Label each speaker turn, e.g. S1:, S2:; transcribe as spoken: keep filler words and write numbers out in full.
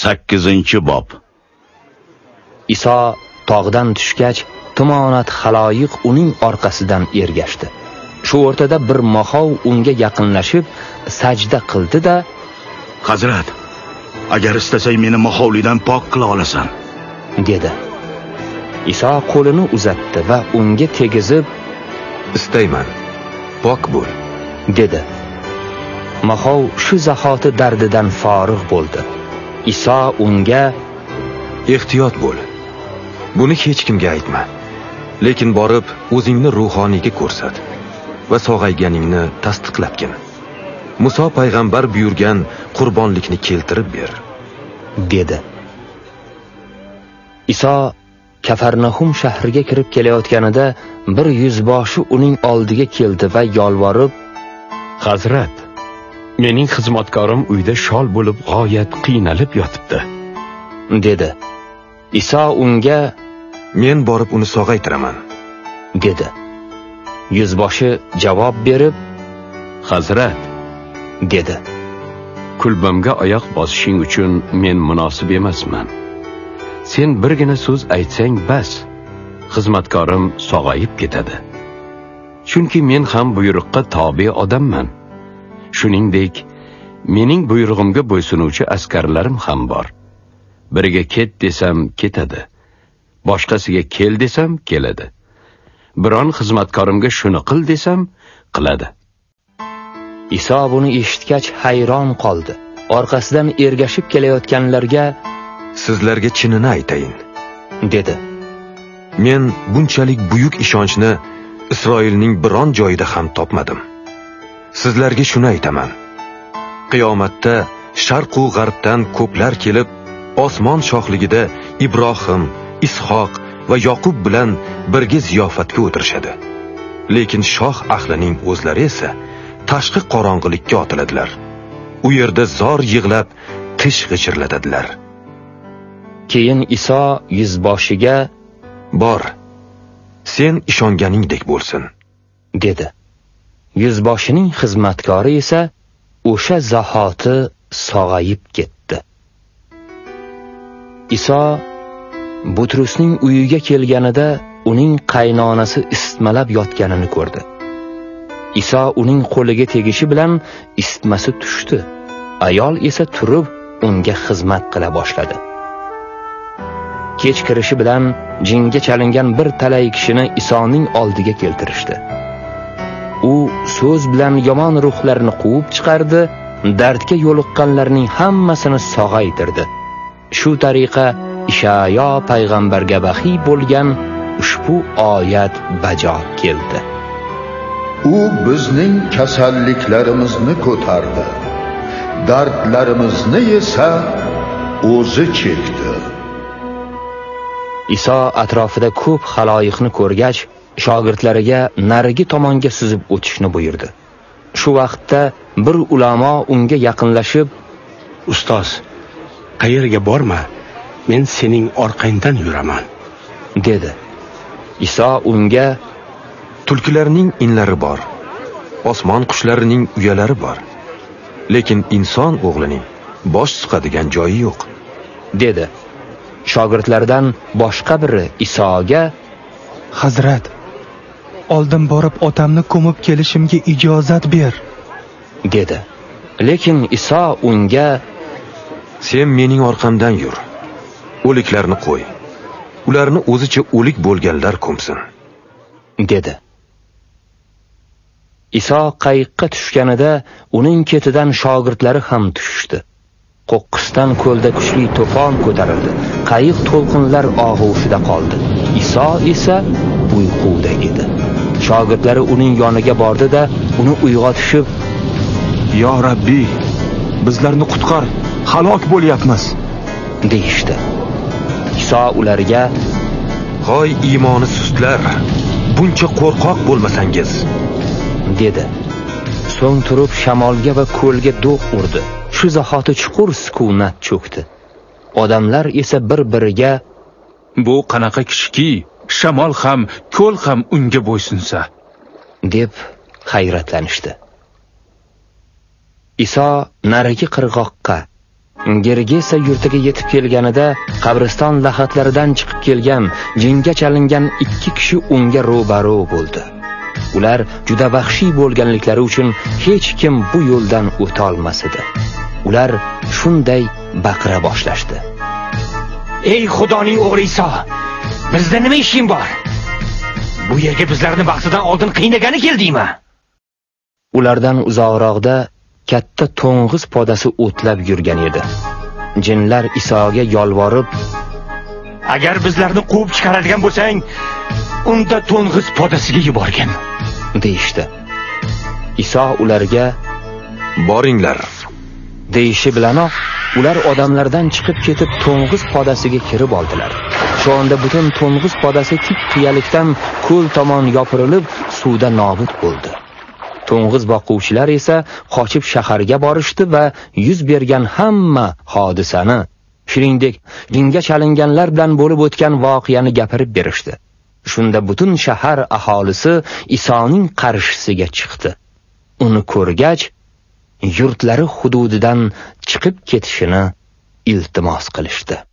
S1: sakkizinchi bob.
S2: Iso tog'dan tushgach, tumonat xaloyiq uning orqasidan ergashdi. Shu o'rtada bir mahov unga yaqinlashib sajda qildi-da,
S1: "Hazrat, agar istasang meni mahovlidan pok qila olasan",
S2: dedi. Iso qo'lini uzatdi va unga tegizib,
S3: "Istayman, pok bo'l",
S2: dedi. Mahov shu zahoti dardidan forig' bo'ldi. Iso unga,
S3: "Ehtiyot bo'l. Buni hech kimga aytma. Lekin borib o'zingni ruhoniyga ko'rsat va sog'ayganingni tasdiqlatgin. Muso payg'ambar buyurgan qurbonlikni keltirib ber",
S2: dedi. Iso Kafarnahum shahriga kirib kelayotganida bir yuzboshi uning oldiga keldi va yolvorib,
S4: "Hazrat, mening xizmatkorim uyda shol bo'lib g'oyat qiynalib yotibdi",
S2: dedi. Iso unga,
S3: "Men borib uni sog'aytiraman",
S2: dedi. Yuzboshi javob berib,
S4: "Hazrat",
S2: dedi.
S4: "Kulbamga oyoq bosishing uchun men munosib emasman. Sen birgina so'z aytsang bas, xizmatkorim sog'ayib ketadi. Chunki men ham buyruqqa tobe odamman. Shuningdek, mening buyrug'imga bo'ysunuvchi askarlarim ham bor. Biriga ket desam ketadi, boshqasiga kel desam keladi. Biron xizmatkorimga shuni qil desam qiladi."
S2: Iso buni eshitgach hayron qoldi. Orqasidan ergashib kelayotganlarga,
S3: "Sizlarga chinini aytayin",
S2: dedi.
S3: "Men bunchalik buyuk ishonchni Isroilning biron joyida ham topmadim. Sizlarga shuni aytaman. Qiyomatda sharq va g'arbdan ko'plar kelib, osmon shohligida Ibrohim, Ishoq va Yoqub bilan birga ziyofatga o'tirishadi. Lekin shoh ahlining o'zlari esa tashqi qorong'ilikka otiladilar. U yerda zor yig'lab, qish g'ichirlatadilar."
S2: Keyin Iso yuzboshiga,
S3: "Bor, sen ishonganingdek bo'lsin",
S2: dedi. Yuzboshining xizmatkori esa o'sha zahoti sog'ayib ketdi. Iso Butrusning uyiga kelganida uning qaynonasi isitmalab yotganini ko'rdi. Iso uning qo'liga tegishi bilan isitmasi tushdi. Ayol esa turib unga xizmat qila boshladi. Kech kirishi bilan jinga chalingan bir talay kishini Isoning oldiga keltirishdi. U so'z bilan yomon ruhlarni quvib chiqardi, dardga yo'liqqanlarning hammasini sog'aytirdi. Shu tariqa Ishayo payg'ambarga vahiy bo'lgan ushbu oyat bajo keldi.
S5: U bizning kasalliklarimizni ko'tardi, dardlarimizni esa o'zi chekdi.
S2: Iso atrofida ko'p xaloyiqni ko'rgach, shogirdlariga narigi tomonga suzib o'tishni buyurdi. Shu vaqtda bir ulamo unga yaqinlashib,
S6: "Ustoz, qayerga borma, men sening orqangdan yuraman",
S2: dedi. Iso unga,
S3: "Tulkilarning inlari bor, osmon qushlarining uyalari bor, lekin inson o'g'lining bosh suqadigan joyi yo'q",
S2: dedi. Shogirdlardan boshqa biri Isoga,
S7: "Hazrat, oldin borib otamni ko'mib kelishimga ijozat ber",
S2: dedi. Lekin Iso unga,
S3: "Sen mening orqamdan yur. O'liklarni qo'y. Ularni o'zicha o'lik bo'lganlar ko'msin",
S2: dedi. Iso qayiqqa tushganida uning ketidan shogirdlari ham tushdi. Qo'qqisdan ko'lda kuchli to'fon ko'tarildi. Qayiq to'lqinlar og'ushida qoldi. Iso esa uyquda edi. Shogirdlari uning yoniga bordi-da, uni uyg'otishib,
S1: "Yo Rabbiy, bizlarni qutqar, halok bo'lyapmiz",
S2: deyishdi. Iso ularga,
S3: "Hoy iymoni sustlar, buncha qo'rqoq bo'lmasangiz",
S2: dedi. So'ng turib shamolga va ko'lga do'q urdi. Shu zahoti chuqur sukunat cho'kdi. Odamlar esa bir-biriga,
S8: "Bu qanaqa kishiki, shamol ham, ko'l ham unga bo'ysunsa",
S2: deb hayratlanishdi. Iso narigi qirg'oqqa, Gergesa yurtiga yetib kelganida qabriston lahatlaridan chiqib kelgan, jingga chalingan ikki kishi unga ro'baro bo'ldi. Ular juda vahshiy bo'lganliklari uchun hech kim bu yo'ldan o'ta olmas edi. Ular shunday baqira boshlashdi.
S9: Ey Xudoning o'g'li Iso, bizda nima ishing bor? Bu yerga bizlarni vaqtidan oldin qiynagani keldingmi?
S2: Ulardan uzoqroqda katta to'ng'iz podasi o'tlab yurgan edi. Jinlar Isoga yolvorib,
S9: agar bizlarni quvib chiqaradigan bo'lsang, unda to'ng'iz podasiga yuborgin,
S2: deyishdi. Iso ularga
S3: boringlar
S2: deyishi bilanoq ular odamlardan chiqib ketib to'ng'iz podasiga kirib oldilar. Shu onda butun to'ng'iz podasi tik qiyalikdan ko'l tomon yopirilib suvda nobud bo'ldi. To'ng'iz boquvchilar esa qochib shaharga borishdi va yuz bergan hamma hodisani, shuningdek, jinga chalinganlar bilan bo'lib o'tgan voqeani gapirib berishdi. Shunda butun shahar aholisi Isoning qarshisiga chiqdi. Uni ko'rgach, yurtlari hududidan chiqib ketishini iltimos qilishdi.